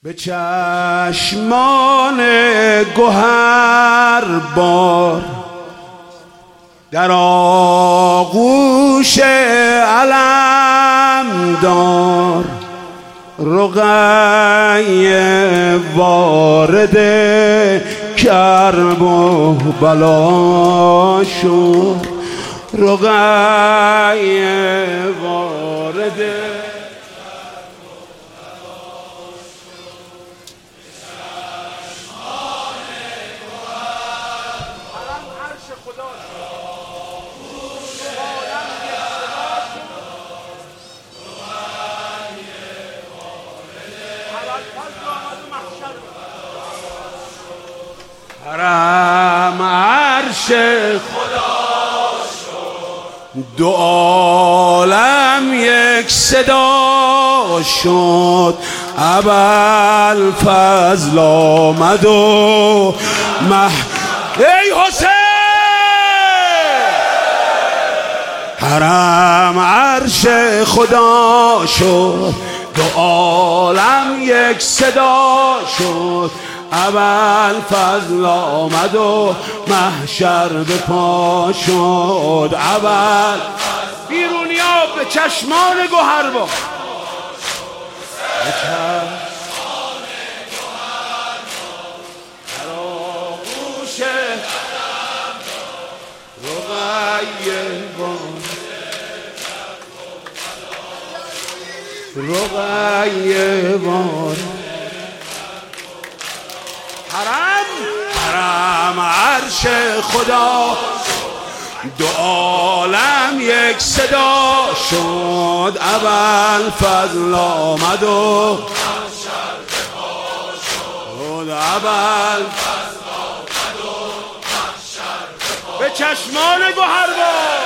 به چشمان گوهر بار در آغوش علمدار رقیه وارد کرب و بلا شد، رقیه وارد حرم عرش خدا شد، دو عالم یک صدا شد. ابوالفضل آمد و ای حسین! حرم عرش خدا شد، دو عالم یک صدا شد. ابوالفضل آمد و محشر به پا شد. بیرونیا به چشمان گوهر با در آغوش رقیه وار حرم عرش خدا، دو عالم یک صدا شد. ابوالفضل آمد و به چشمان گوهر با